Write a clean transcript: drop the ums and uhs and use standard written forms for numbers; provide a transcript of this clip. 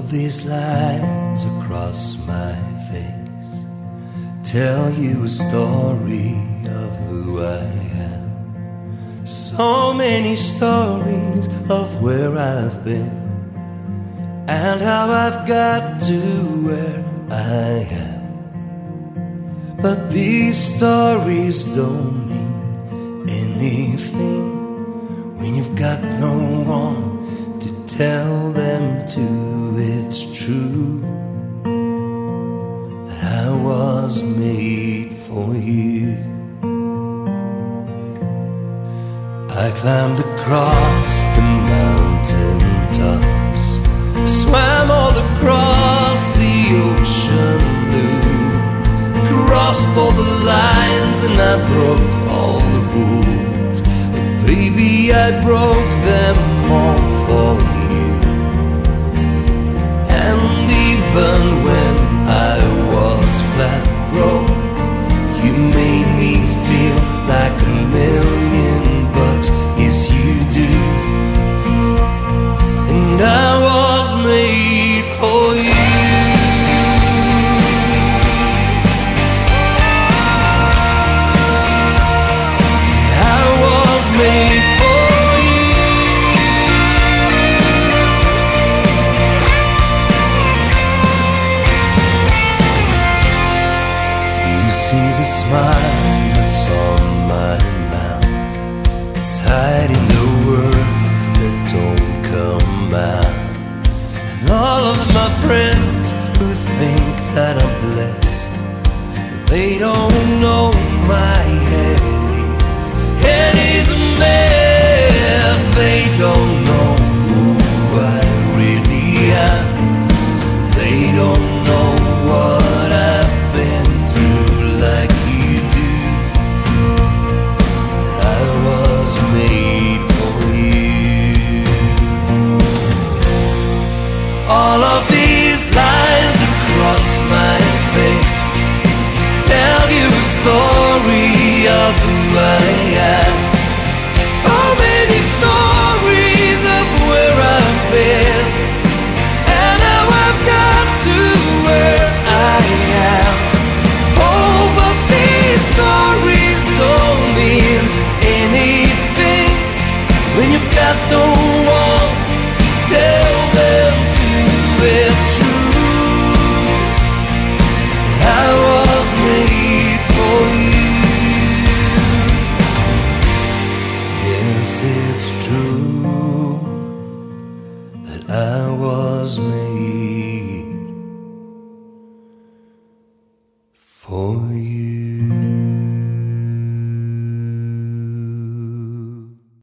these lines across my face tell you a story of who I am. So many stories of where I've been and how I've got to where I am. But these stories don't mean anything when you've got no one to tell them to. It's true that I was made for you. I climbed across the mountain tops, swam all across the ocean blue, crossed all the lines and I broke all the rules. But baby, I broke them all for you. And even when I was flat broke, you made me feel like $1,000,000. Yes, you do. And I was made for you. I was made for you. You see the smile that's on my mouth, it's hiding the words that don't come out. And all of my friends who think that I'm blessed, they don't know my head is a mess. They don't know who I really am. They don't know what I've been through like you do. That I was made for you. All of these lines across my face tell you a story of who I am. So many stories of where I've been and how I've got to where I am. Oh, but these stories don't mean anything when you've got no one to tell them to. It's true that I was made for you. Yes, it's true that I was made for you.